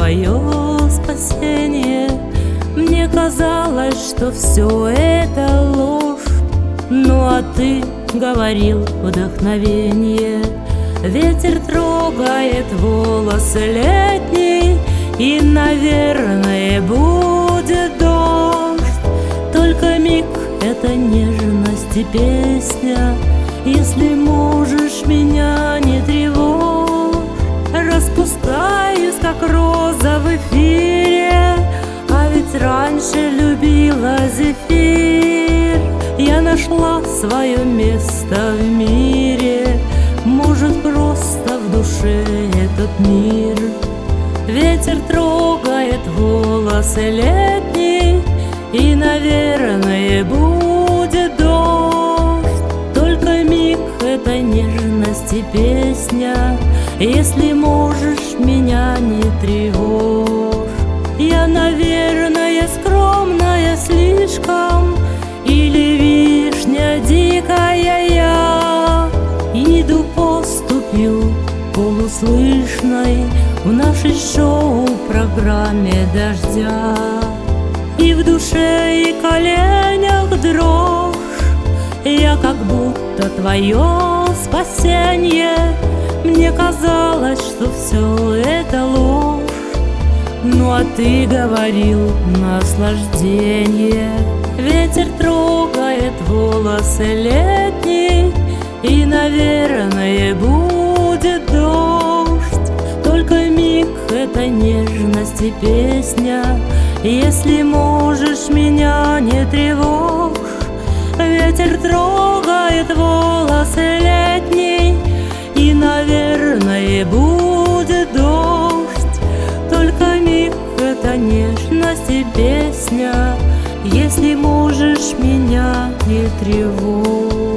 твое спасение. Мне казалось, что все это ложь, ну а ты говорил вдохновение. Ветер трогает волосы летний, и, наверное, будет дождь. Только миг — это нежность и песня. Если можешь, меня не тревожь. Распускаюсь, как роза в эфире, а ведь раньше любила зефир. Я нашла свое место в мире, может, просто в душе этот мир. Ветер трогает волосы летний, и, наверное, будет дождь. Только миг — это нежность и песня. Если можешь, меня не тревожь. Я, наверное, скромная слишком, или вишня дикая я. Иду поступью полуслышной в нашей шоу-программе дождя. И в душе, и коленях дрожь. Я как будто твое спасение. Мне казалось, что все это ложь, ну а ты говорил наслаждение. Ветер трогает волосы летний, и, наверное, будет дождь. Только миг — это нежность и песня. Если можешь, меня не тревожь. Ветер трогает волосы летний, и, наверное, будет дождь. Только миг — это нежность и песня. Если можешь, меня не тревожь.